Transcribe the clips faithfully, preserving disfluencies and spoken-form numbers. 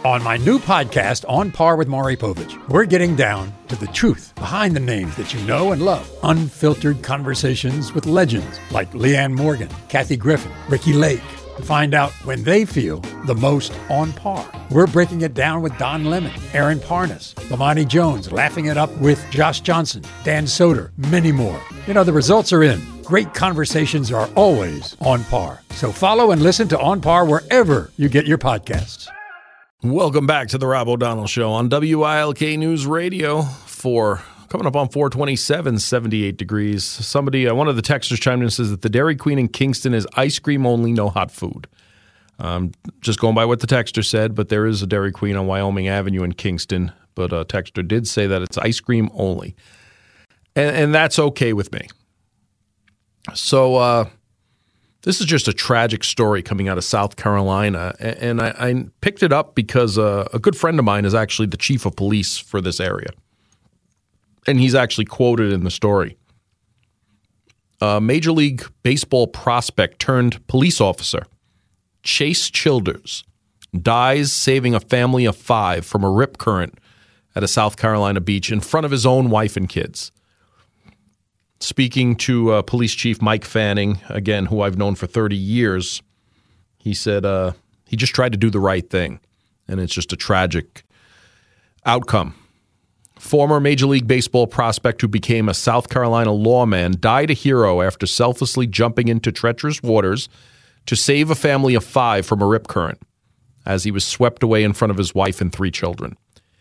On my new podcast, On Par with Maury Povich, we're getting down to the truth behind the names that you know and love. Unfiltered conversations with legends like Leanne Morgan, Kathy Griffin, Ricky Lake, to find out when they feel the most on par. We're breaking it down with Don Lemon, Aaron Parnas, Lamani Jones, laughing it up with Josh Johnson, Dan Soder, many more. You know, the results are in. Great conversations are always on par. So follow and listen to On Par wherever you get your podcasts. Welcome back to the Rob O'Donnell Show on W I L K News Radio for coming up on four twenty-seven, seventy-eight degrees. Somebody, uh, one of the texters chimed in and says that the Dairy Queen in Kingston is ice cream only, no hot food. Um, just going by what the texter said, but there is a Dairy Queen on Wyoming Avenue in Kingston. But a texter did say that it's ice cream only. And, and that's okay with me. So, uh, this is just a tragic story coming out of South Carolina, and I, I picked it up because uh, a good friend of mine is actually the chief of police for this area, and he's actually quoted in the story. A Major League Baseball prospect turned police officer, Chase Childers, dies saving a family of five from a rip current at a South Carolina beach in front of his own wife and kids. Speaking to uh, Police Chief Mike Fanning, again, who I've known for thirty years, he said uh, he just tried to do the right thing, and it's just a tragic outcome. Former Major League Baseball prospect who became a South Carolina lawman died a hero after selflessly jumping into treacherous waters to save a family of five from a rip current as he was swept away in front of his wife and three children.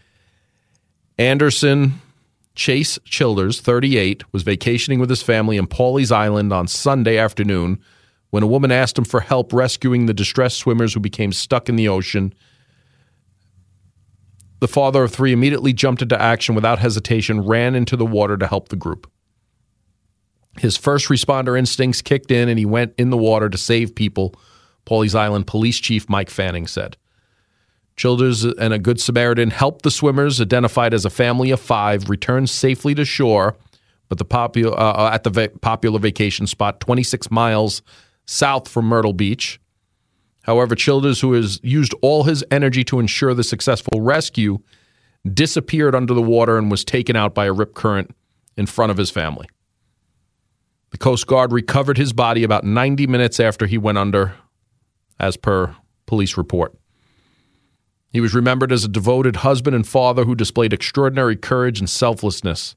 Anderson Chase Childers, thirty-eight, was vacationing with his family in Pawleys Island on Sunday afternoon when a woman asked him for help rescuing the distressed swimmers who became stuck in the ocean. The father of three immediately jumped into action without hesitation, ran into the water to help the group. His first responder instincts kicked in and he went in the water to save people, Pawleys Island Police Chief Mike Fanning said. Childers and a Good Samaritan helped the swimmers, identified as a family of five, return safely to shore, but the popular uh, at the va- popular vacation spot twenty-six miles south from Myrtle Beach. However, Childers, who has used all his energy to ensure the successful rescue, disappeared under the water and was taken out by a rip current in front of his family. The Coast Guard recovered his body about ninety minutes after he went under, as per police report. He was remembered as a devoted husband and father who displayed extraordinary courage and selflessness.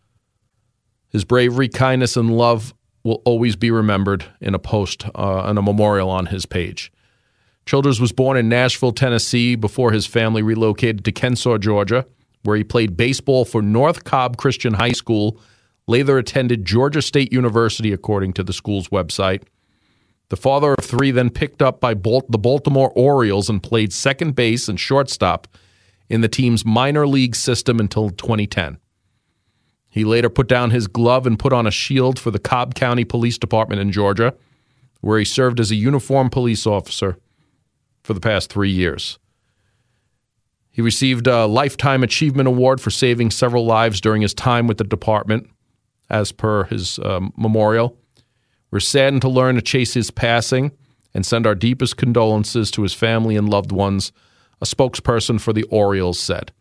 His bravery, kindness, and love will always be remembered in a post uh, and a memorial on his page. Childers was born in Nashville, Tennessee, before his family relocated to Kennesaw, Georgia, where he played baseball for North Cobb Christian High School, later attended Georgia State University, according to the school's website. The father of three then picked up by Bal- the Baltimore Orioles and played second base and shortstop in the team's minor league system until twenty ten. He later put down his glove and put on a shield for the Cobb County Police Department in Georgia, where he served as a uniformed police officer for the past three years. He received a Lifetime Achievement Award for saving several lives during his time with the department, as per his um, memorial. We're saddened to learn of Chase's passing and send our deepest condolences to his family and loved ones, a spokesperson for the Orioles said.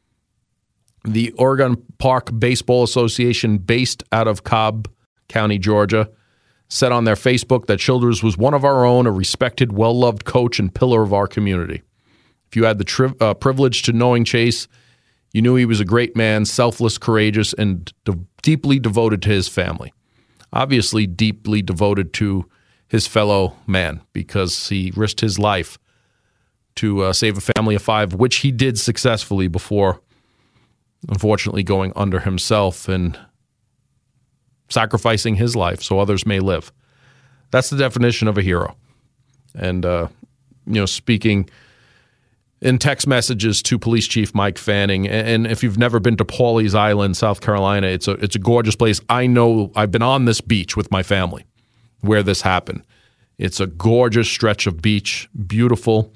The Oregon Park Baseball Association, based out of Cobb County, Georgia, said on their Facebook that Childers was one of our own, a respected, well-loved coach and pillar of our community. If you had the tri- uh, privilege to knowing Chase, you knew he was a great man, selfless, courageous, and de- deeply devoted to his family. Obviously deeply devoted to his fellow man because he risked his life to uh, save a family of five, which he did successfully before, unfortunately, going under himself and sacrificing his life so others may live. That's the definition of a hero. And, uh, you know, speaking in text messages to Police Chief Mike Fanning, and if you've never been to Pawleys Island, South Carolina, it's a it's a gorgeous place. I know I've been on this beach with my family where this happened. It's a gorgeous stretch of beach, beautiful,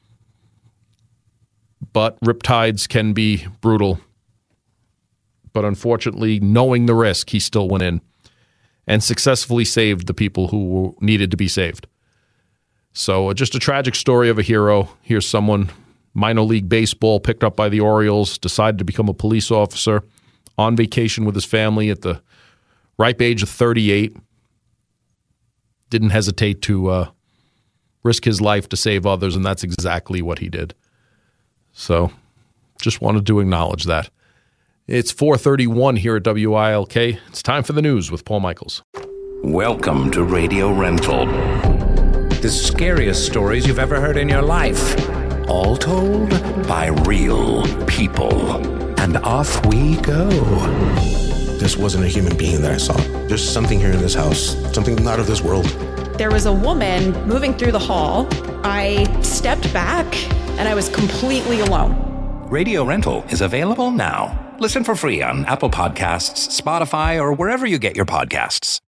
but riptides can be brutal. But unfortunately, knowing the risk, he still went in and successfully saved the people who needed to be saved. So uh, just a tragic story of a hero. Here's someone minor league baseball, picked up by the Orioles, decided to become a police officer, on vacation with his family at the ripe age of thirty-eight. Didn't hesitate to uh, risk his life to save others, and that's exactly what he did. So just wanted to acknowledge that. It's four thirty-one here at W I L K. It's time for the news with Paul Michaels. Welcome to Radio Rental. The scariest stories you've ever heard in your life. All told by real people. And off we go. This wasn't a human being that I saw. There's something here in this house, something not of this world. There was a woman moving through the hall. I stepped back and I was completely alone. Radio Rental is available now. Listen for free on Apple Podcasts, Spotify, or wherever you get your podcasts.